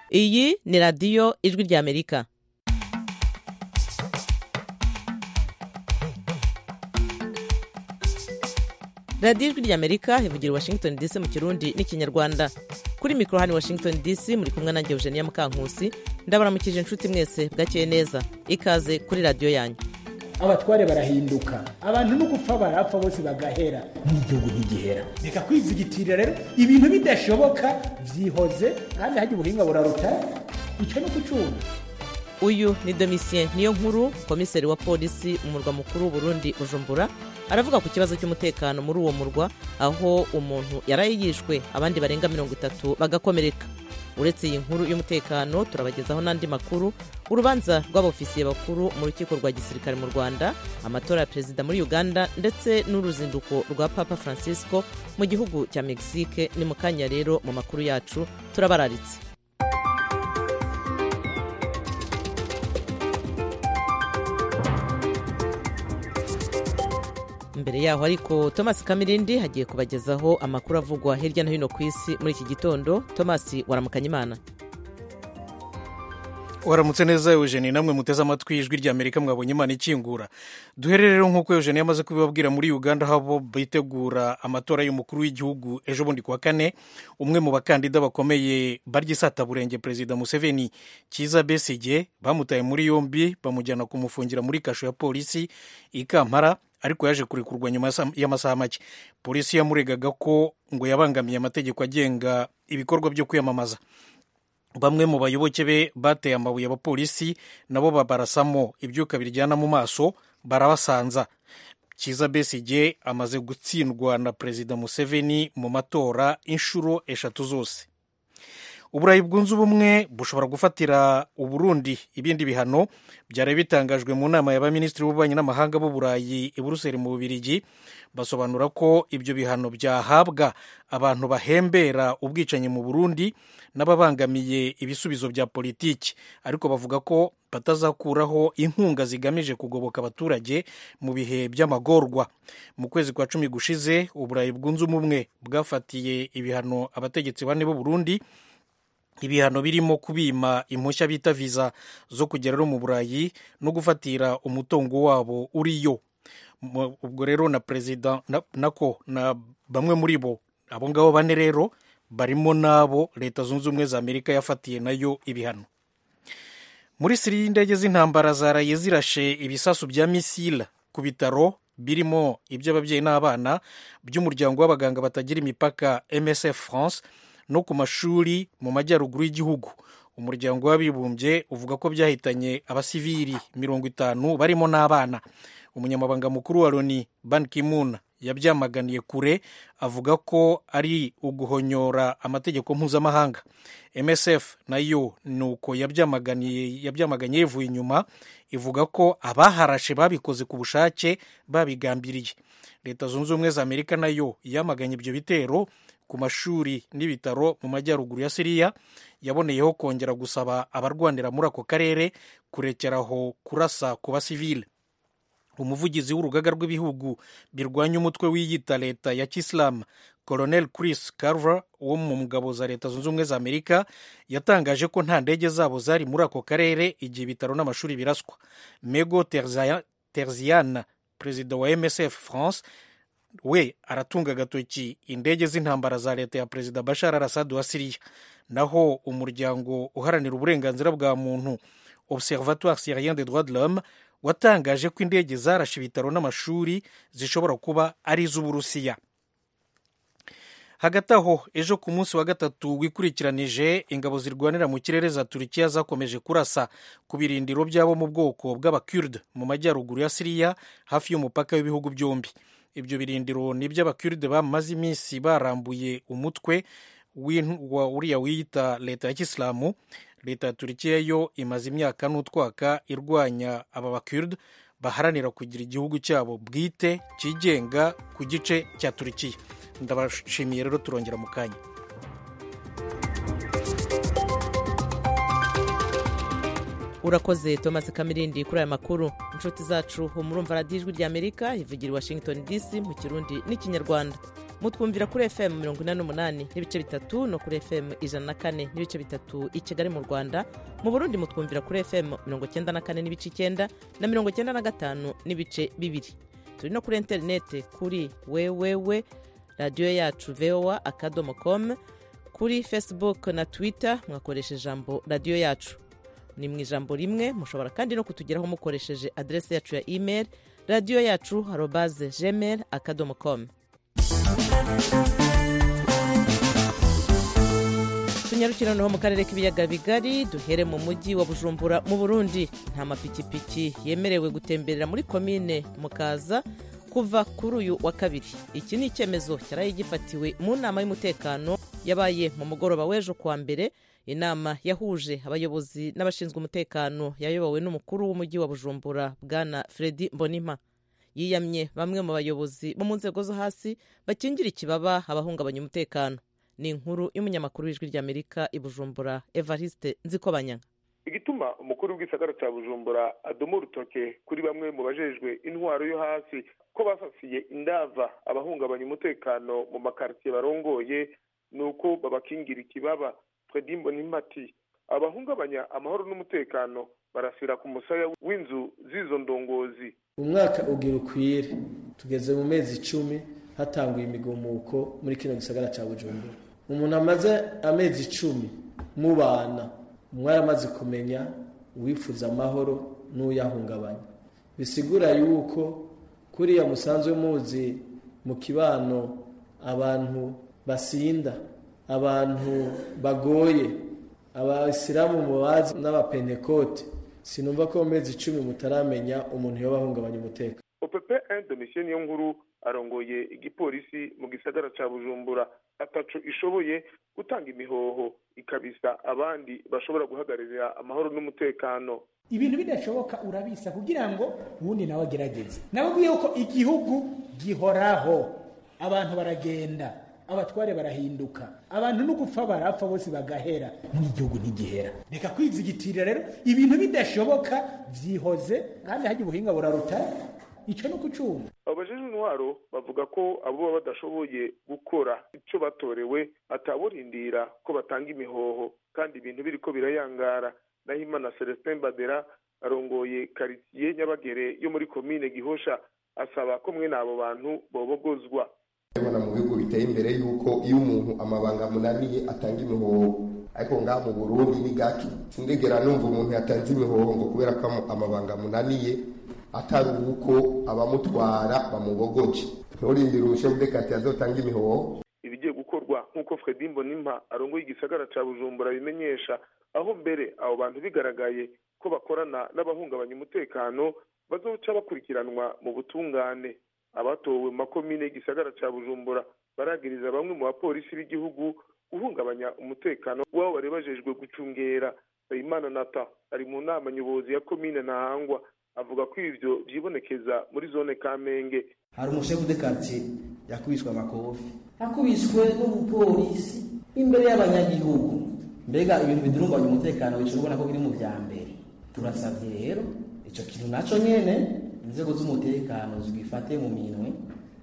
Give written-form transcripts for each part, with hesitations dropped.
Iyi ni radiyo ijwi ry'Amerika. radiyo ijwi ry'Amerika ivugira Washington DC mu Kirundi n'ikinyarwanda. Kuri mikoro hano Washington DC muri kumwe nanjye Eugenia Mukankusi. Ndabaramukije inshuti mwese bwakeye neza. Ikaze kuri radiyo yanyu. Abatware barahinduka, abantu no gupfa barapfa bose bagahera, n'igihugu ntigihera. Reka kwizigitirira rero ibintu bidashoboka vyihoze kandi haje ubuhinga buraruta ico no kucunga. Uyu ni Domitien Niyonkuru, komiseri wa polisi mu murwa mukuru w'u Burundi Bujumbura, aravuga ku kibazo cy'umutekano muri uwo murwa aho umuntu yarayigishwe abandi barenga 30 bagakomereka. Uretse iyi nkuru y'umutekano turabagezaho n'andi makuru, urubanza rw'abofisiye bakuru mu rukiko rwa gisirikare mu Rwanda, amatora ya perezida muri Uganda ndetse n'uruzinduko rwa Papa Francisco mu gihugu cya Mexique. Ni mu kanya rero mu makuru yacu turabararitse. Mbere yaho ariko Thomas Kamirindi hagiye kubagezaho amakuru avugwa hirya no hino ku isi muri iki gitondo. Thomas, waramukanye Imana. Waramutse neza Eugenie, namwe muteze amatwi ijwi ry'Amerika mwabonye Imana ikingura. Duherere rero nk'uko Eugenie yamaze kubibabwira muri Uganda habo bitegura amatora y'umukuru w'igihugu ejo bundi kuwa kane. Umwe mu bakandida bakomeye baryisata burenge Perezida Museveni, Kizza Besigye, bamutaye muri yombi bamujyana kumufungira muri kasho ya polisi i Kampala, ariko yaje kurekurwa nyuma y'amasaha make. Polisi yamuregaga ko ngo yabangamiye amategeko agenga ibikorwa byo kwiyamamaza. Bamwe mu bayoboke be bateye amabuye abapolisi, nabo babarasamo ibyuka biryana mu maso barabasanza. Kizza Besigye amaze gutsindwa na Perezida Museveni mu matora inshuro 3 zose. Uburayi bwunze ubumwe bushobora gufatira Uburundi ibindi bihano byari bitangajwe mu nama y'abaminisitiri b'ububanyi n'amahanga b'Uburayi i Buruseli mu Bubiligi. Basobanura ko ibyo bihano byahabwa abantu bahembera ubwicanyi mu Burundi n'ababangamiye ibisubizo bya politiki, ariko bavuga ko batazakuraho inkunga zigamije kugoboka abaturage mu bihe by'amagorwa. Mu kwezi kwa 10 gushize Uburayi bwunze ubumwe bwafatiye ibihano abategetsi bane b'u Burundi, ibihano birimo kubima impushya bita visa zo kugera mu Burayi no gufatira umutungo wabo uriyo. Ubwo rero na perezida na bamwe muri bo, abo ngabo bane rero barimo nabo Leta Zunze Ubumwe za Amerika yafatiye nayo ibihano. Muri Syria indege z'intambara zaraye zirashe ibisasu bya misile ku bitaro birimo iby'ababyeyi n'abana by'umuryango w'abaganga batagira imipaka MSF France no ku mashuri mu majyaruguru y'igihugu. Umuryango w'abibumbye uvuga ko byahitanye abasivili 50 barimo n'abana. Umunyamabanga mukuru wa Loni Ban Ki-moon yabyamaganiye kure, avuga ko ari uguhonyora amategeko mpuzamahanga. MSF nayo nuko yabyamaganye yivuye inyuma, ivuga ko abaharashe babikoze ku bushake babigambiriye. Leta Zunze Ubumwe za Amerika nayo yamaganye ibyo bitero ku mashuri n'ibitaro mu majyaruguru ya Syria. Yaboneyeho kongera gusaba abarwanira muri ako karere kurekeraho kurasa ku basivile. Umuvugizi w'urugaga rw'ibihugu birwanya umutwe wiyita leta ya Kisilamu, Colonel Chris Carver wo mu ngabo za Leta Zunze Ubumwe za Amerika, yatangaje ko nta ndege zabo zari muri ako karere igihe ibitaro n'amashuri biraswa. Mego Terzian, perezida wa MSF France, we aratunga agatoki indege z'intambara za leta ya Perezida Bashar al-Assad wa Syria. Naho umuryango uharanira uburenganzira bwa muntu Observatoire Syrien des droits de l'homme watangaje ko indege zarashe ibitaro n'amashuri zishobora kuba ari iz'Uburusiya. Hagati aho, ejo ku munsi wa gatatu wikurikiranije, ingabo zirwanira mu kirere za Turkiya zakomeje kurasa ku birindiro byabo mu bwoko bw'Abakurd mu majyaruguru ya Syria hafi y'umupaka w'ibihugu byombi. Ibyo birindiro ni by'Abakurd bamaze iminsi barambuye umutwe uriya wiyita leta ya Kisilamu. Leta ya Turkiya yo imaze imyaka n'utwaka irwanya aba Bakurd baharanira kugira igihugu cyabo bwite kigenga ku gice cya Turkiya. Ndabashimiye rero, turongera mu kanya. Urakoze Thomas Kamirindi kuri aya makuru. Inshuti zacu murumva radiyo ijwi ry'Amerika ivugira i Washington DC mu Kirundi n'ikinyarwanda. mutwumvira kuri FM 88 n'ibice bitatu no kuri FM 104 n'ibice bitatu i Kigali mu Rwanda. Mu Burundi mutwumvira kuri FM 94 n'ibice 9 na 95 n'ibice bibiri. Turi no kuri interinete kuri wewewe radio yacu voa.com, kuri Facebook na Twitter mwakoresha ijambo radio yacu. Ni mu ijambo rimwe. Mushobora kandi no kutugeraho mukoresheje adresse yacu ya email radio.yacu@gmail.com. Tunyarukira noneho mu karere k'ibiyaga bigari, duhere mu mujyi wa Bujumbura mu Burundi. Nta mapikipiki yemerewe gutemberera muri komine Mukaza kuva kuri uyu wa kabiri. Iki ni icyemezo cyaraye gifatiwe mu nama y'umutekano yabaye mu mugoroba w'ejo kuwa mbere. Inama yahuje abayobozi n'abashinzwe umutekano yayobowe n'umukuru w'umujyi wa Bujumbura Bwana Fredy Mbonimpa. Yiyamye bamwe mu bayobozi bo mu nzego zo hasi bakingira ikibaba abahungabanya umutekano. Ni inkuru y'umunyamakuru w'ijwi ry'Amerika i Bujumbura Evariste Nzikobanyanga. Igituma umukuru w'igisagara cya Bujumbura adoma urutoke kuri bamwe mu bajejwe intwaro yo hasi ko bafasiye indava abahungabanya umutekano mu makartier barongoye nuko babakingira ikibaba. Fredy Mbonimpa ati abahungabanya amahoro n'umutekano barasira ku musaya w'inzu z'izo ndongozi. Umwaka ugira ukwire, tugeze mu mezi 10 hatanguye imigumuko muri kino gisagara cya Bujumbura. Umuntu amaze amezi 10 mu bana, mwaramaze kumenya uwifuza amahoro n'uyahungabanya. Bisigura yuko kuriya musanzwe muzi mu kibano abantu basinda, abantu bagoye, abasilamu mubazi n'abapentekote, sinumva ko mezi 10 mutaramenya umuntu yobahungabanya umutekano. OPP1 Domitien Niyonkuru arongoye igipolisi mu gisagara cya Bujumbura ataco ishoboye gutanga imihoho ikabisa abandi bashobora guhagararira amahoro n'umutekano. Ibintu bidashoboka urabisa kugira ngo ubundi nawe agerageze. Nababwiye ko igihugu gihoraho, abantu baragenda, abatware barahinduka, abantu no gupfa barapfa bose bagahera, n'igihugu ntigihera. Reka kwizigitirira rero ibintu bidashoboka vyihoze kandi haje ubuhinga buraruta ico no kucumva. Abajejwe intwaro bavuga ko abo baba badashoboye gukora ico batorewe ataborindira ko batanga imihoho kandi ibintu biriko birayangara. Nahimana Celestin Badera arongoye quartier Nyabagere yo muri komine Gihosha asaba ko mwe nabo bantu bobogozwa. Ebona mu bigo biteye imbere yuko iyo umuntu amabanga munaniye atanga imihoho, ariko ngaha mu Burundi ni gaki sindegera numva umuntu yatanze imihoho ngo kubera ko amabanga munaniye atari uko abamutwara bamubogoje. Nturindira chef de quartier azotanga imihoho. Ibigiye gukorwa nkuko Fredy Mbonimpa arongoye igisagara cya Bujumbura bimenyesha, aho mbere abo bantu bigaragaye ko bakorana n'abahungabanya umutekano bazoca bakurikiranwa mu butungane. Abatowe mu makomine y'igisagara cya Bujumbura baragiriza bamwe mu bapolisi b'igihugu guhungabanya umutekano wabo bari bajejwe gucungera. Imana Nata ari mu nama nyobozi ya komine Ntahangwa avuga ko ivyo vyibonekeza muri zone Kamenge. Hari umushefu de quartier yakubiswe amakofi, yakubiswe n'umupolisi imbere y'abanyagihugu. Mbega ibintu bidurunganya umutekano bicurubona ko biri mu vyambere. Turasavye rero ico kintu naco nyene inzego z'umutekano zigifate mu minwe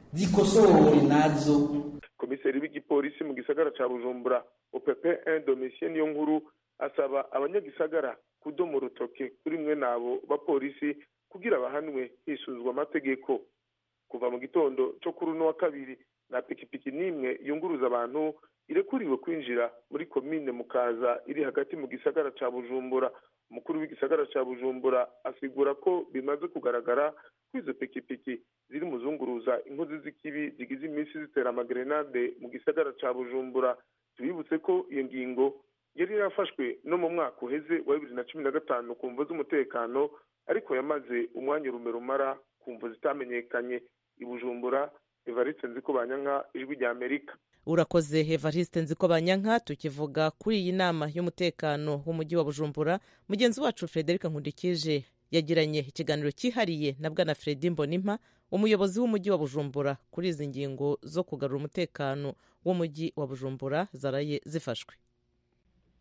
zikosore nazo. Komiseri w'igipolisi mu gisagara cya Bujumbura OPP1 Domitien Niyonkuru asaba abanyagisagara kudoma urutoke kuri mwe nabo bapolisi kugira bahanwe hisuzwa amategeko. Kuva mu gitondo cyo kuri uno wa kabiri na pikipiki nimwe yunguruza abantu irekuriwe kwinjira muri komine Mukaza iri hagati mu gisagara cya Bujumbura. Umukuru w'igisagara cya Bujumbura asigura ko bimaze kugaragara ko izo pikipiki ziri muzunguruza inkozi z'ikibi zigize iminsi zitera amagrenade mu gisagara cya Bujumbura. Tubibutse ko iyo ngingo yari yarafashwe no mu mwaka uheze wa 2015 ku mvo z'umutekano, ariko yamaze umwanya rumara ku mvo zitamenyekanye. I Bujumbura, Evariste Nzikobanyanga, Ijwi ry'Amerika. Urakoze Evariste Nzikobanyanga. Tukivuga kuri iyi nama y'umutekano w'umujyi wa Bujumbura, mugenzi wacu Frederic Nkundikije yagiranye ikiganiro cyihariye na Bwana Fredy Mbonimpa, umuyobozi w'umujyi wa Bujumbura, kuri izi ngingo zo kugarura umutekano w'umujyi wa Bujumbura zaraye zifashwe.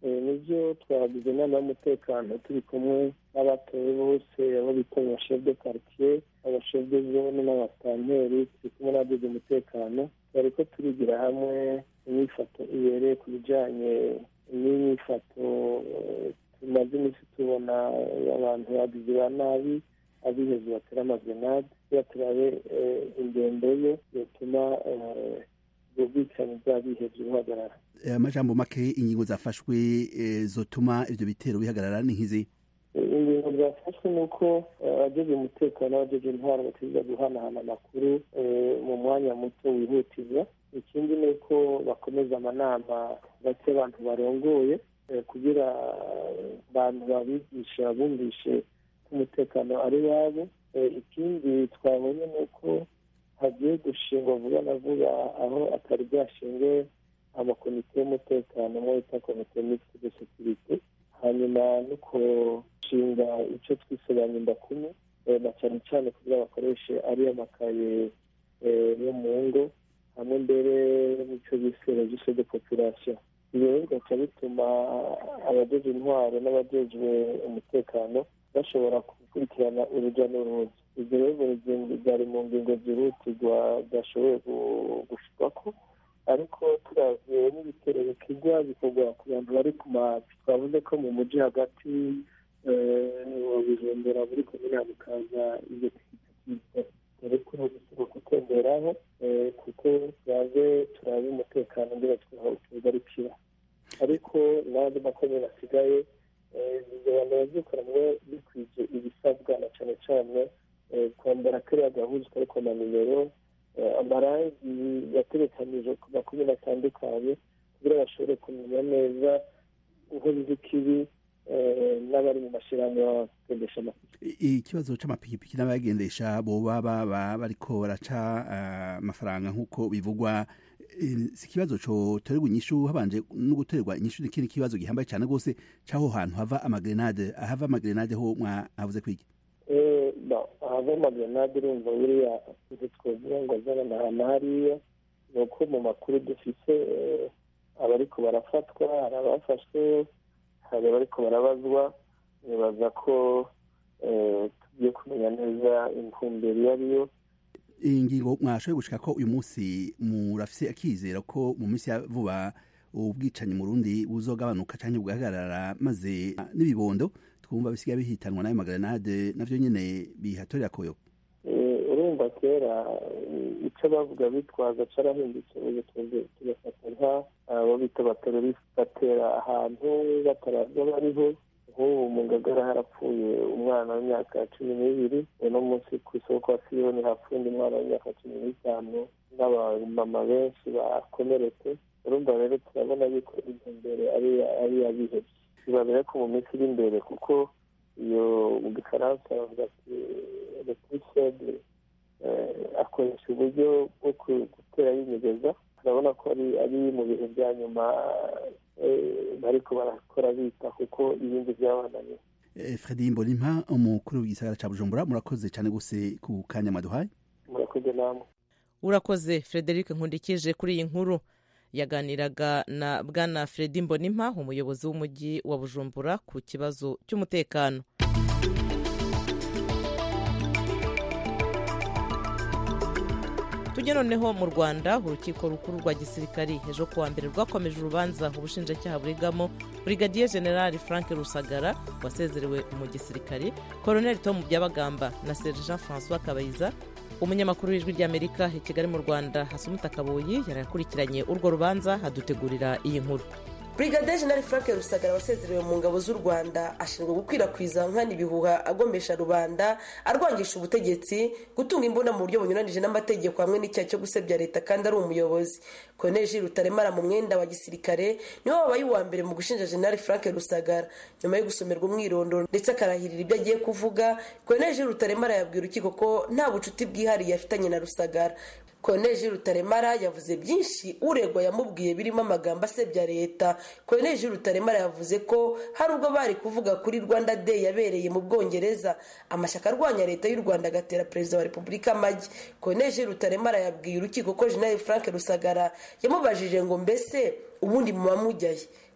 nibyo twagize inama y'umutekano turi kumwe n'abatoye bose abo bita abashef de quartier, abashef de zone n'abasitanteri, turi kumwe n'abagize umutekano, bariko turigira hamwe imyifato ibereye ku bijanye n'imyifato tumaze iminsi tubona abantu bagizi ba nabi, abihezi batera amagenade, kugira turabe ingendo yo yotuma ubwo bwicanyi bw'abihezi buhagarara. Amajambo make, ingingo zafashwe zotuma ivyo bitero bihagarara ni nk'izi? Ingingo zafashwe ni uko abajeje umutekano n'abajeje intwaro bategerezwa guhanahana amakuru mu mwanya muto wihutirwa. Ikindi ni uko bakomeza amanama bake abantu barongoye kugira abantu babigisha bumvishe ko umutekano ari wabo. Ikindi twabonye ni uko hagiye gushingwa vuba na vuba aho atari bwashinge amakomite y'umutekano mo bita komite mixte de sécurité, hanyuma no kushinga icyo twisobanya indakumi na cyane cyane kugira bakoreshe ari amakaye yo mu ngo hamwe mbere n'icyo bise registre de population. Ibyo rero bigaca bituma abajeje intwaro n'abajejwe umutekano bashobora gukurikirana urujya n'uruza. Ibyo rero byari mu ngingo zihutirwa zashoboye gushirwako, ariko turavye n'ibitero bikigwa bikorwa ku bantu bari ku mazi. Twavuze ko mu muji hagati Bujumbura muri komine ya Mukaza ibyo ariko ntibisubira gutemberaho kuko turabe umutekano ngira tugarukira, ariko n'andi makomine asigaye abantu bazikoranwe bikwije ibisabwa na cyane cyane kwambara kariya gahuzu kari ku manimero, amarangi yaterekanije ku makomine atandukanye kugira bashobore kumenya neza inkozi z'ikibi n'abari mu mashyirahamwe bagendesha amapikipiki. Ikibazo c'amapikipiki n'abagendesha boba bariko baraca amafaranga nk'uko bivugwa, si ikibazo coterwa inyishu habanje no guterwa inyishu? N'ikindi kibazo gihambaye cyane rwose c'aho hantu hava amagrenade ho mwahavuze kwiki? ahava amagrenade urumva buriya twovuga ngo azana hariya, ni uko mu makuru dufise abariko barafatwa, hari abafashwe, hari abariko barabazwa. Nibaza ko tugiye kumenya neza intumbero iyo ariyo. Iyi ngingo mwashoboye gushika ko uyu munsi murafise akizera ko mu minsi ya vuba ubwicanyi mu Burundi buzogabanuka canke bugahagarara, maze n'ibibondo twumva bisigaye bihitanwa n'ayo magrenade navyo nyene bihatorera koyo? Urumva kera icyo bavuga bitwaza carahindutse, ubu tugafata abo bita abateroriste batera ahantu bataravye bariho. Nk'ubu mu Ngagara harapfuye umwana w'imyaka 12, uno munsi ku isoko kwa Siyoni hapfuye undi mwana w'imyaka 15 n'abamama benshi bakomeretse. Urumva rero turabona yuko intumbero ari abihebye. Bibabera ko mu minsi iri imbere, kuko iyo mu gifaransa bavuga ati le plus faible akoresha uburyo bwo gutera yinyegeza. Turabona ko ari mu bihe bya nyuma bariko barakora bita kuko ibindi byabananiye. Fredy Mbonimpa, umukuru w'igisagara ca Bujumbura, murakoze cyane gose ku kanya mwaduhaye. Murakoze namwe. Urakoze Frederic Nkundikije kuri iyi nkuru. Yaganiraga na bwana Fredy Mbonimpa, umuyobozi w'umujyi wa Bujumbura, ku kibazo cy'umutekano. Tujye noneho mu Rwanda. Urukiko rukuru rwa gisirikari ejo kuwa mbere rwakomeje urubanza ubushinjacyaha burigamo Brigadier General Frank Rusagara wasezerewe mu gisirikari, Colonel Tom Byabagamba na Sergeant François Kabayiza. Umunyamakuru w'Ijwi ry'Amerika i Kigali mu Rwanda Hasumuta Kaboyi yarakurikiranye urwo rubanza, hadutegurira iyi nkuru. Brigadier General Frank Rusagara wasezerewe mu ngabo z'u Rwanda ashinzwe gukwirakwiza nkana ibihuha agomesha rubanda, arwangisha ubutegetsi, gutunga imbunda mu buryo bunyuranije n'amategeko hamwe n'icyaha cyo gusebya leta kandi ari umuyobozi. Colonel Jules Rutaremara mu mwenda wa gisirikare niwe wabaye uwa mbere mu gushinja General Frank Rusagara. Nyuma yo gusomerwa umwirondoro ndetse akarahirira ibyo agiye kuvuga, Colonel Jules Rutaremara yabwiye urukiko ko nta bucuti bwihariye afitanye na Rusagara. Colonel Jules Rutaremara yavuze byinshi uregwa yamubwiye birimo amagambo asebya leta. Colonel Jules Rutaremara yavuze ko hari ubwo bari kuvuga kuri Rwanda Day yabereye mu Bwongereza amashyaka arwanya leta y'u Rwanda agatera perezida wa Repubulika amagi. Colonel Jules Rutaremara yabwiye urukiko ko General Frank Rusagara yamubajije ngo mbese ubundi mumamujyaye.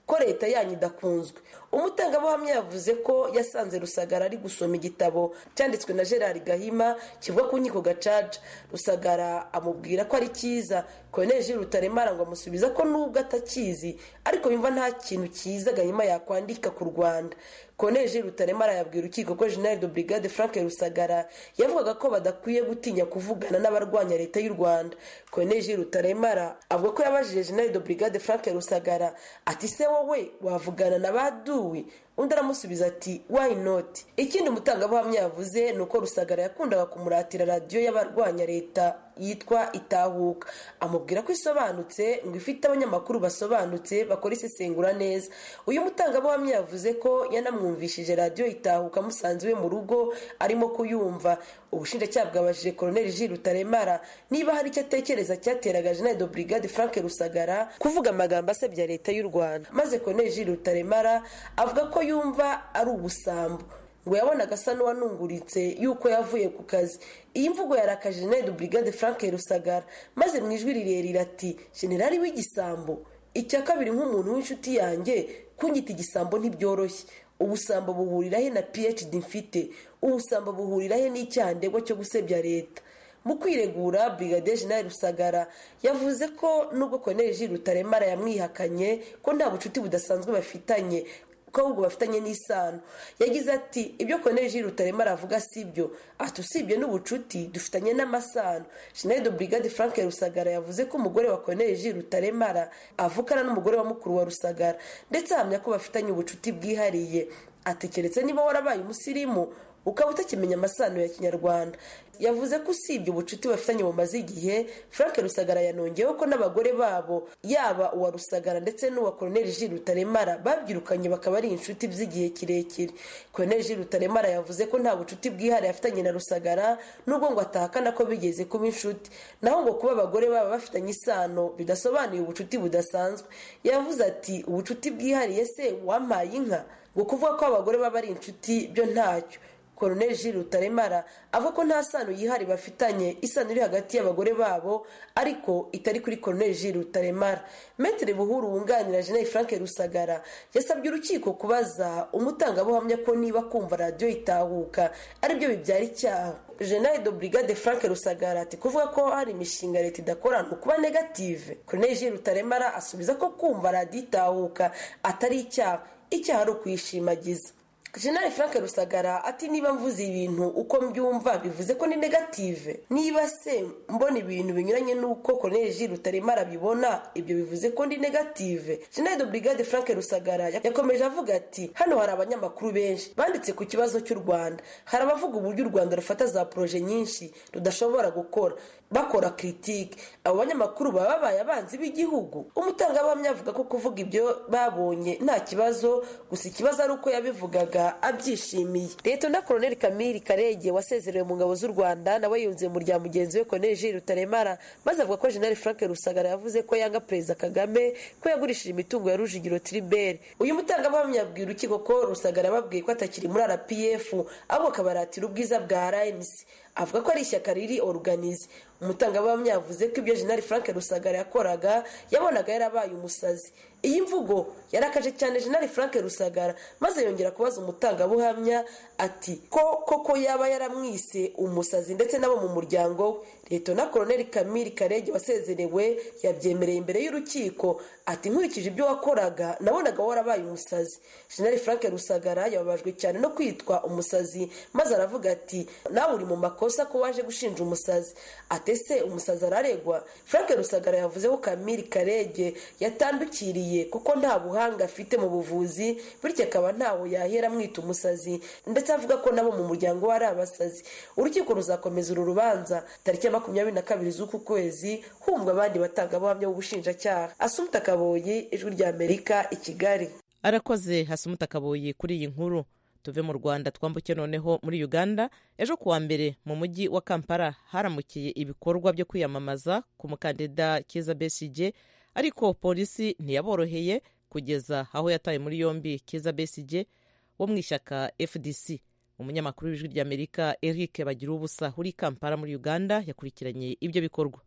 ko leta yanyu idakunzwe. Umutangabuhamya yavuze ko yasanze Rusagara ari gusoma igitabo cyanditswe na Gerard Gahima kivuga ku nkiko gacaca. Rusagara amubwira ko ari cyiza. Colonel Jules Rutaremara ngo amusubiza ko nubwo atakizi ariko yumva nta kintu cyiza Gahima yakwandika ku Rwanda. Colonel Jules Rutaremara yabwira urukiko ko General de Brigade Frank Rusagara yavugaga ko badakwiye gutinya kuvugana n'abarwanya leta y'u Rwanda. Colonel Jules Rutaremara avuga ko yabajije General de Brigade Frank Rusagara ati se wowe wavugana na baduwi? Undi aramusubiza ati why not. Ikindi umutangabuhamya yavuze nuko Rusagara yakundaga kumuratira radio y'abarwanya leta yitwa Itahuka, amubwira ko isobanutse ngo ifite abanyamakuru basobanutse bakora isesengura neza. Uyu mutangabuhamya yavuze ko yanamwumvishije radio Itahuka musanze we mu rugo arimo kuyumva. Ubushinjacyaha bwabajije Colonel Jules Rutaremara niba hari icyo atekereza cyateraga General de Brigade Frank Rusagara kuvuga amagambo asebya leta y'u Rwanda, maze Colonel Jules Rutaremara avuga ko yumva ari ubusambo, ngo yabonaga asa n'uwanunguritse yuko yavuye ku kazi. Iyi mvugo yarakaje General de Brigade Frank Rusagara, maze mu ijwi rirerire ati generali w'igisambo. Icya kabiri, nk'umuntu w'inshuti yanjye kunyita igisambo ntibyoroshye. Ubusambo buhurira he na PhD mfite? Ubusambo buhurira he n'icyaha ndegwa cyo gusebya leta? Mu kwiregura, Brigadier General Rusagara yavuze ko nubwo Colonel Jules Rutaremara yamwihakanye ko nta bucuti budasanzwe bafitanye, ko ahubwo bafitanye n'isano. Yagize ati ibyo Colonel Jules Rutaremara avuga sibyo, ati usibye n'ubucuti dufitanye n'amasano. General de Brigade Frank Rusagara yavuze ko umugore wa Colonel Jules Rutaremara avukana n'umugore wa mukuru wa Rusagara, ndetse ahamya ko bafitanye ubucuti bwihariye. Ati keretse niba warabaye umusirimu ukaba utakimenya amasano ya Kinyarwanda. Yavuze ko usibye ubucuti bafitanye bumaze igihe, Frank Rusagara yanongeyeho ko n'abagore babo yaba uwa Rusagara ndetse n'uwa Colonel Jules Rutaremara babyirukanye bakaba ari inshuti by'igihe kirekire. Colonel Jules Rutaremara yavuze ko nta bucuti bwihariye afitanye na Rusagara nubwo ngo atahakana ko bigeze kuba inshuti, naho ngo kuba abagore baba bafitanye isano bidasobanuye ubucuti budasanzwe. Yavuze ati ubucuti bwihariye se wampaye inka? Ngo kuvuga ko abagore baba ari inshuti byo ntacyo. Colonel Jules Rutaremara avuga ko nta sano yihari bafitanye, isano iri hagati y'abagore babo ariko itari kuri Colonel Jules Rutaremara. Maître Buhuru wunganira General Frank Rusagara yasabye urukiko kubaza umutangabuhamya ko niba kumva radio Itahuka ari byo bibyara icyaha. General de Brigade Frank Rusagara ati kuvuga ko hari imishinga leta idakora no kuba negative. Colonel Jules Rutaremara asubiza ko kumva radio Itahuka atari icyaha, icyaha ari ukwishimagiza. General Frank Rusagara ati niba mvuze ibintu uko mbyumva bivuze ko ni negative, niba se mbona ibintu binyuranye nuko Colonel Jules Rutaremara bibona ibyo bivuze ko ndi negative. General de Brigade Frank Rusagara yakomeje avuga ati hano hari abanyamakuru benshi banditse ku kibazo cy'u Rwanda, hari abavuga uburyo u Rwanda rufata za projet nyinshi rudashobora gukora bakora critique. Abo banyamakuru baba babaye abanzi b'igihugu. Umutangabuhamya avuga ko kuvuga ibyo babonye nta kibazo, gusa ikibazo ari uko yabivugaga abyishimiye. Lieutenant Colonel Camille Karege wasezerewe mu ngabo z'u Rwanda nawe yunze mu rya mugenzi we Colonel Jules Rutaremara, maze avuga ko General Frank Rusagara yavuze ko yanga Perezida Kagame ko yagurishije imitungo ya Rujugiro Tribert. Uyu mutangabuhamya yabwiye urukiko ko Rusagara yababwiye ko atakiri muri RPF ahubwo akabaratira ubwiza bwa RNC. Avuga ko ari ishyaka riri organize. Umutangabuhamya yavuze ko ibyo General Frank Rusagara yakoraga yabonaga yarabaye umusazi. Iyi mvugo yarakaje cyane General Frank Rusagara, maze yongera kubaza umutangabuhamya ati koko yaba yaramwise umusazi ndetse nabo mu muryango we. Lieutenant Colonel Camille Karege wasezerewe yabyemereye imbere y'urukiko ati nkurikije ibyo wakoraga nabonaga warabaye umusazi. General Frank Rusagara yababajwe cyane no kwitwa umusazi, maze aravuga ati nawe uri mu makosa ko waje gushinja umusazi. Atese umusazi araregwa? Frank Rusagara yavuze ko Camille Karege yatandukiriye kuko nta buhanga afite mu buvuzi, bityo akaba ntawo yahera mwita umusazi, ndetse avuga ko nabo mu muryango wari abasazi. Urukiko ruzakomeza uru rubanza tariki 22 z'uku kwezi humva abandi batangabuhamya b'ubushinjacyaha. Asumta Kaboyi, Ijwi rya Amerika, i Kigali. Arakoze Asumta Kaboyi kuri iyi nkuru. Tuve mu Rwanda twambuke noneho muri Uganda. Ejo kuwa mbere mu mujyi wa Kampala haramukiye ibikorwa byo kwiyamamaza ku mukandida Kizza Besigye, ariko polisi ntiyaboroheye kugeza aho yataye muri yombi Kizza Besigye wo mu ishyaka FDC. Umunyamakuru w'Ijwi rya Amerika Eric Bagirubusa uri Kampala muri Uganda yakurikiranye ibyo bikorwa.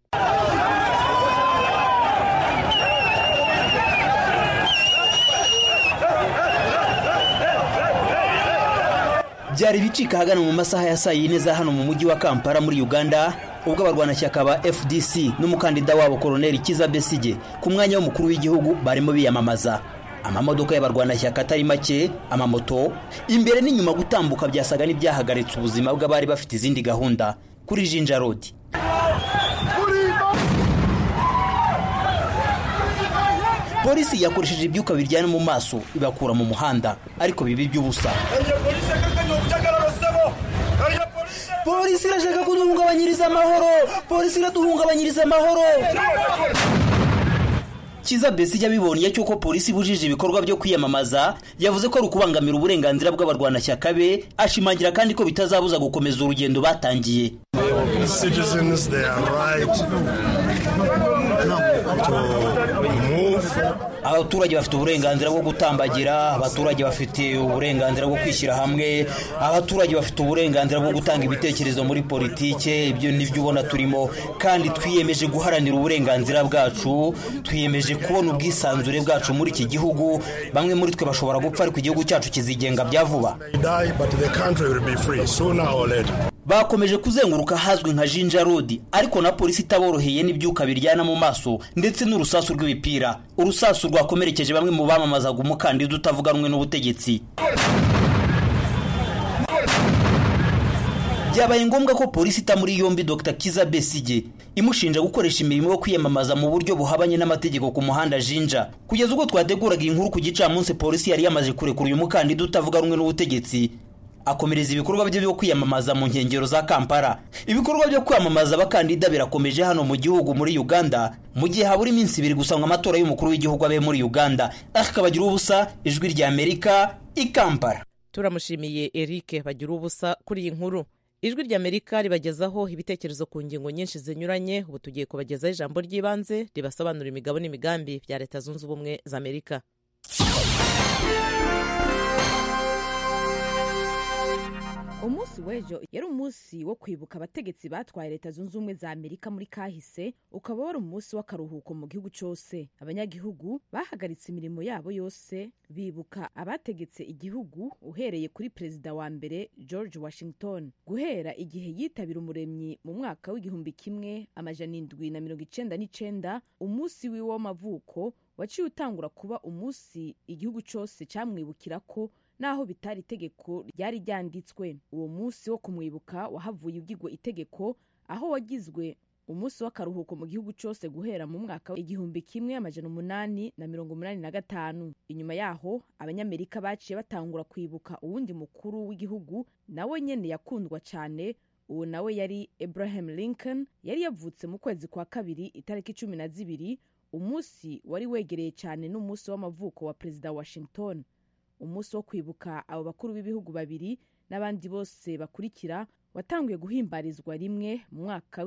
byari bicika hagana mu masaha ya saa 4 za hano mu mujyi wa Kampala muri Uganda, ubwo abarwanashyaka ba FDC n'umukandida wabo Colonel Kizza Besigye ku mwanya w'umukuru w'igihugu barimo biyamamaza. Amamodoka y'abarwanashyaka atari make, amamoto imbere n'inyuma gutambuka byasaga n'ibyahagaritse ubuzima bw'abari bafite izindi gahunda kuri Jinja Road. Polisi yakoresheje ibyuka biryana mu maso ibakura mu muhanda, ariko bibi by'ubusa. Polisi irashaka kuduhungabanyiriza amahoro, polisi iraduhungabanyiriza amahoro. Kizza Besigye abibonye cyuko polisi bujije ibikorwa byo kwiyamamaza, yavuze ko rukubangamira uburenganzira bw'abarwanashyaka be, ashimangira kandi ko bitazabuza gukomeza urugendo batangiye. Citizens, they are right to move. Abaturage bafite uburenganzira bwo gutambagira, abaturage bafite uburenganzira bwo kwishyira hamwe, abaturage bafite uburenganzira bwo gutanga ibitekerezo muri politike. Ibyo nivyo ubona turimo, kandi twiyemeje guharanira uburenganzira bwacu, twiyemeje kubona ubwisanzure bwacu muri iki gihugu. Bamwe muri twe bashobora gupfa ariko igihugu cyacu kizigenga bya vuba. Bakomeje kuzenguruka hazwi nka Jinja Road, ariko na polisi itaboroheye n'ibyuka biryana mu maso ndetse n'urusasu rw'ibipira. Urusasu rwakomerekeje bamwe mu bamamazaga umukandida utavuga rumwe n'ubutegetsi. Byabaye ngombwa ko polisi itamuri yombi Dr. Kizza Besigye imushinja gukoresha imirimo yo kwiyamamaza mu buryo buhabanye n'amategeko ku muhanda Jinja. Kugeza ubwo twateguraga inkuru ku gicamunsi, polisi yari yamaze kurekura uyu mukandida utavuga rumwe n'ubutegetsi akomereza ibikorwa bye byo kwiyamamaza mu nkengero za Kampala. Ibikorwa byo kwamamaza abakandida birakomeje hano mu gihugu muri Uganda, mu gihe habura iminsi 2 gusa ngo amatora y'umukuru w'igihugu abe muri Uganda. Akabagira ubusa, Ijwi rya Amerika, i Kampala. Turamushimiye Eric Bagira ubusa kuri iyi nkuru. Ijwi rya Amerika ribagezaho ibitekerezo ku ngingo nyinshi zinyuranye. Ubu tugiye kubagezaho ijambo ry'ibanze ribasobanura imigabo n'imigambi bya Leta Zunze Ubumwe za Amerika. Umunsi w'ejo yari umunsi wo kwibuka abategetsi batwaye Leta Zunze Ubumwe za Amerika muri kahise, ukaba wari umunsi w'akaruhuko mu gihugu cyose. Abanyagihugu bahagaritse imirimo yabo yose bibuka abategetse igihugu, uhereye kuri perezida wa mbere George Washington guhera igihe yitabira umuremyi mu mwaka w'1799. Umunsi wiwe w'amavuko waciye utangura kuba umunsi igihugu cyose cyamwibukira ko naho bitari itegeko ryari ryanditswe. Uwo munsi wo kumwibuka wahavuye ubwigwa itegeko, aho wagizwe umunsi w'akaruhuko mu gihugu cyose guhera mu mwaka 1885. Inyuma yaho abanyamerika baciye batangura kwibuka uwundi mukuru w'igihugu nawe nyene yakundwa cyane. Uwo nawe yari Abraham Lincoln. Yari yavutse mu kwezi kwa kabiri itariki 12. Umunsi wari wegereye cyane n'umunsi w'amavuko wa perezida Washington. Umunsi wo kwibuka abo bakuru b'ibihugu babiri n'abandi bose bakurikira watanguye guhimbarizwa rimwe mu mwaka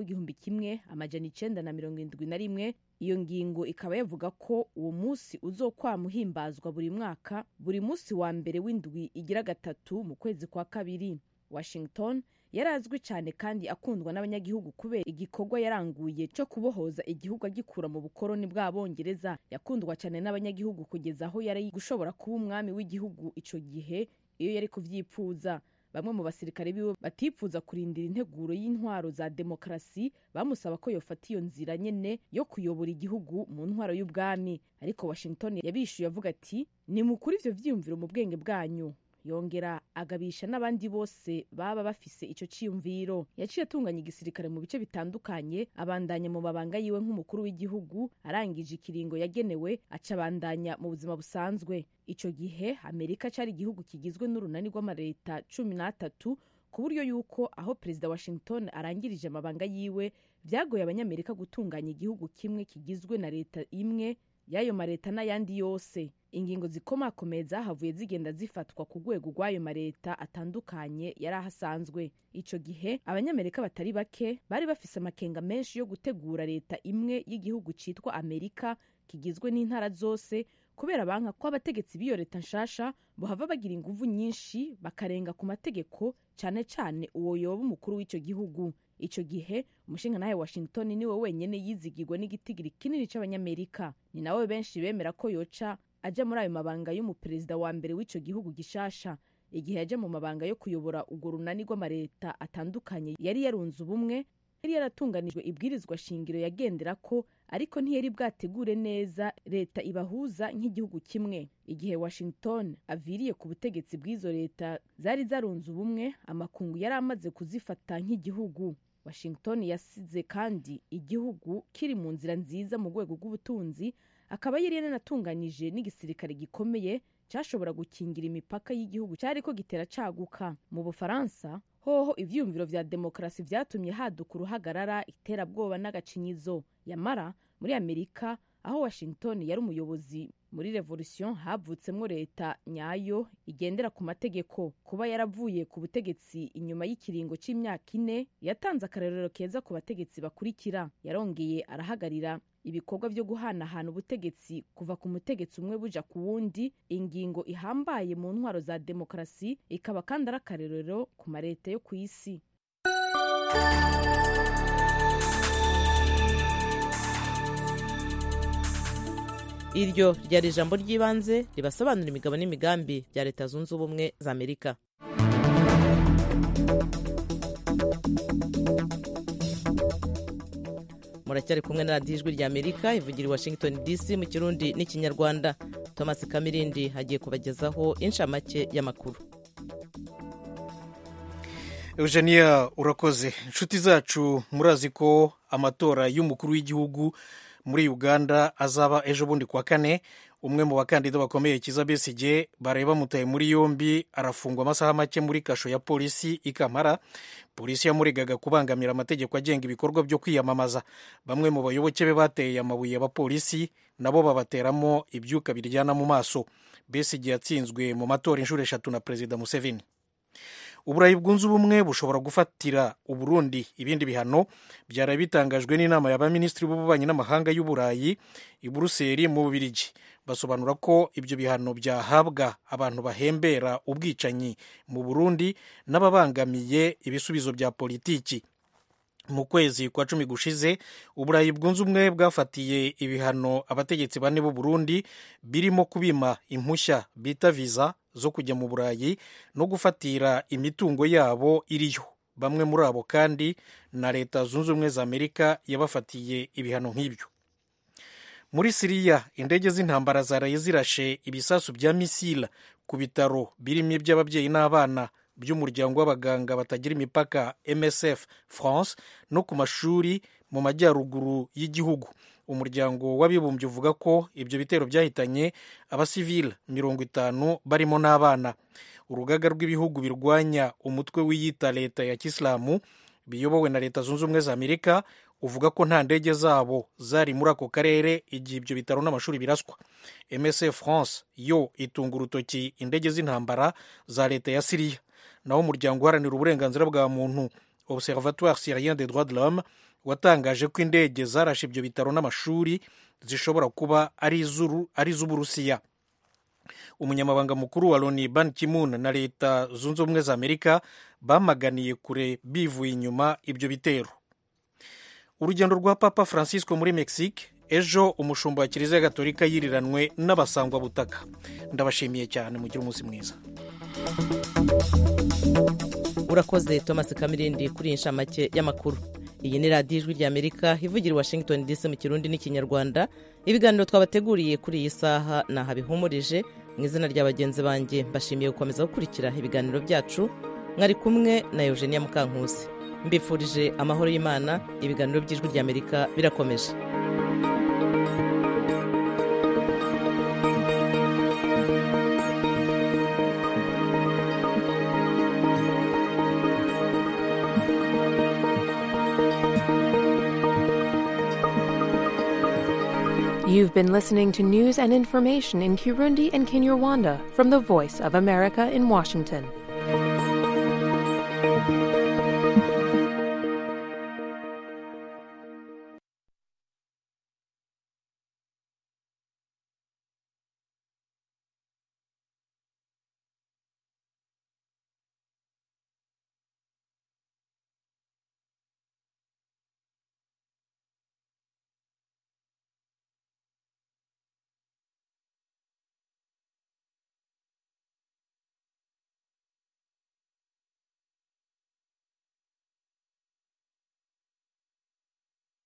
w'1971. Iyo ngingo ikaba yavuga ko uwo munsi uzokwamuhimbazwa buri mwaka, buri munsi wa mbere w'indwi igira gatatu mu kwezi kwa kabiri. Washington yarazwi cyane kandi akundwa n'abanyagihugu kubera igikorwa yaranguye cyo kubohoza igihugu agikura mu bukoroni bw'Abongereza. Yakundwa cyane n'abanyagihugu kugeza aho yari gushobora kuba umwami w'igihugu ico gihe iyo yari kuvyipfuza. Bamwe mu basirikare biwe batipfuza kurindira integuro y'intwaro za demokrasi bamusaba ko yofata iyo nzira nyene yo kuyobora igihugu mu ntwaro y'ubwami, ariko Washington yabishuye avuga ati ni mukuri ivyo vyiyumviro mu bwenge bwanyu. Yongera agabisha n'abandi bose baba bafise ico ciyumviro. Yaciye atunganya igisirikare mu bice bitandukanye, abandanya mu mabanga yiwe nk'umukuru w'igihugu. Arangije ikiringo yagenewe acabandanya mu buzima busanzwe. Ico gihe Amerika cari igihugu kigizwe n'urunani rw'amareta 13, ku buryo yuko aho perezida Washington arangirije amabanga yiwe vyagoye abanyamerika gutunganya igihugu kimwe kigizwe na leta imwe y'ayo mareta n'ayandi yose. Ingingo zikomakomeye zahavuye zigenda zifatwa ku rwego rw'ayo mareta atandukanye yari ahasanzwe. Ico gihe abanyamerika batari bake bari bafise amakenga menshi yo gutegura leta imwe y'igihugu citwa Amerika kigizwe n'intara zose, kubera banka ko abategetsi b'iyo leta nshasha bohava bagira inguvu nyinshi bakarenga ku mategeko, cane cane uwo yoba umukuru w'ico gihugu. Ico gihe umushinga nawe Washington niwe wenyene yizigirwa n'igitigiri kinini c'abanyamerika. Ni nawe benshi bemera ko yoca aja muri ayo mabanga y'umuperezida wa mbere w'ico gihugu gishasha. igihe yaje mu mabanga yo kuyobora urwo runani rw'amareta atandukanye yari yarunze ubumwe, yari yaratunganijwe ibwirizwa shingiro yagendera ko, ariko ntiyari bwategure neza leta ibahuza nk'igihugu kimwe. Igihe Washington aviriye ku butegetsi bw'izo leta zari zarunze ubumwe, amakungu yari amaze kuzifata nk'igihugu. Washington yasize kandi igihugu kiri mu nzira nziza mu rwego rw'ubutunzi, akaba yari yanatunganyije n'igisirikare gikomeye cyashobora gukingira imipaka y'igihugu cyari ko gitera caguka. Mu Bufaransa hoho ivyumviro vya demokarasi vyatumye haduka uruhagarara, iterabwoba n'agacinyizo. Yamara muri Amerika, aho Washington yari umuyobozi muri revolution, havutsemwo leta nyayo igendera ku mategeko. Kuba yaravuye ku butegetsi inyuma y'ikiringo c'imyaka 4 yatanze akarerero keza ku bategetsi bakurikira. Yarongeye arahagarira ibikorwa byo guhanahana ubutegetsi kuva ku mutegetsi umwe buja ku wundi, ingingo ihambaye mu ntwaro za demokarasi, ikaba kandi ari akarerero ku mareta yo ku isi. Iryo ryari ijambo ry'ibanze ribasobanura imigabo n'imigambi bya Leta Zunze Ubumwe za Amerika. Muracyari kumwe na radiyo ijwi rya Amerika ivugira i Washington DC mu Kirundi n'Ikinyarwanda. Thomas Kamirindi hagiye kubagezaho inshamake y'amakuru. Eugenia, urakoze. Inshuti zacu, murazi ko amatora y'umukuru w'igihugu muri Uganda azaba ejo bundi kwa kane. Umwe mu bakandida bakomeye Kizza Besigye bareba mutaye muri yombi arafungwa amasaha make muri kasho ya polisi i Kampala. Polisi yamuregaga kubangamira amategeko agenga ibikorwa byo kwiyamamaza. Bamwe mu bayoboke be bateye amabuye abapolisi, nabo babateramo ibyuka biryana mu maso. Besigye yatsinzwe mu matora inshuro 3 na Perezida Museveni. Uburayi bwunze ubumwe bushobora gufatira Uburundi ibindi bihano, byara bitangajwe n'inama y'abaminisitiri b'ububanyi n'amahanga y'Uburayi i Buruseli mu Bubiligi. Basobanura ko ibyo bihano byahabwa abantu bahembera ubwicanyi mu Burundi n'ababangamiye ibisubizo bya politiki. Mu kwezi kwa 10 gushize, Uburayi bwunze ubumwe bwafatiye ibihano abategetsi bane b'u Burundi, birimo kubima impushya bita visa zo kujya mu Burayi no gufatira imitungo yabo iriyo. Bamwe muri abo kandi na Leta Zunze Ubumwe za Amerika yabafatiye ibihano nk'ibyo. Muri Siriya, indege z'intambara zaraye zirashe ibisasu bya misile ku bitaro birimo iby'ababyeyi n'abana by'umuryango w'abaganga batagira imipaka MSF France no ku mashuri mu majyaruguru y'igihugu. Umuryango w'abibumbye uvuga ko ibyo bitero byahitanye abasivile 50 barimo n'abana. Urugaga rw'ibihugu birwanya umutwe wiyita leta ya Kisilamu biyobowe na Leta Zunze Ubumwe za Amerika uvuga ko nta ndege zabo zari muri ako karere igihe ibyo bitaro n'amashuri biraswa. MSF France yo itunga urutoki indege z'intambara za leta ya Syria. Naho umuryango uharanira uburenganzira bwa muntu Observatoire Syrien des droits de l'homme watangaje ko indege zarashe ibyo bitaro n'amashuri zishobora kuba ari iz'Uburusiya. Umunyamabanga mukuru wa Loni Ban Ki-moon na Leta Zunze Ubumwe za Amerika bamaganiye kure bivuye inyuma ibyo bitero. Urugendo rwa Papa Francisco muri Mexique, ejo umushumba wa Kiliziya Gatolika yiriranwe n'abasangwa butaka. Ndabashimiye cyane, mugire umunsi mwiza. Urakoze Thomas Kamirindi kuri inshamake y'amakuru. Iyi ni radiyo ijwi rya Amerika ivugira i Washington DC mu Kirundi n'Ikinyarwanda. Ibiganiro twabateguriye kuri iyi saha nahabihumurije. Mu izina rya bagenzi banjye mbashimiye gukomeza gukurikira ibiganiro byacu. Mwari kumwe na Eugenia Mukankusi. Mbifurije amahoro y'Imana. Ibiganiro by'ijwi rya Amerika birakomeje. You've been listening to news and information in Kirundi and Kinyarwanda from the Voice of America in Washington.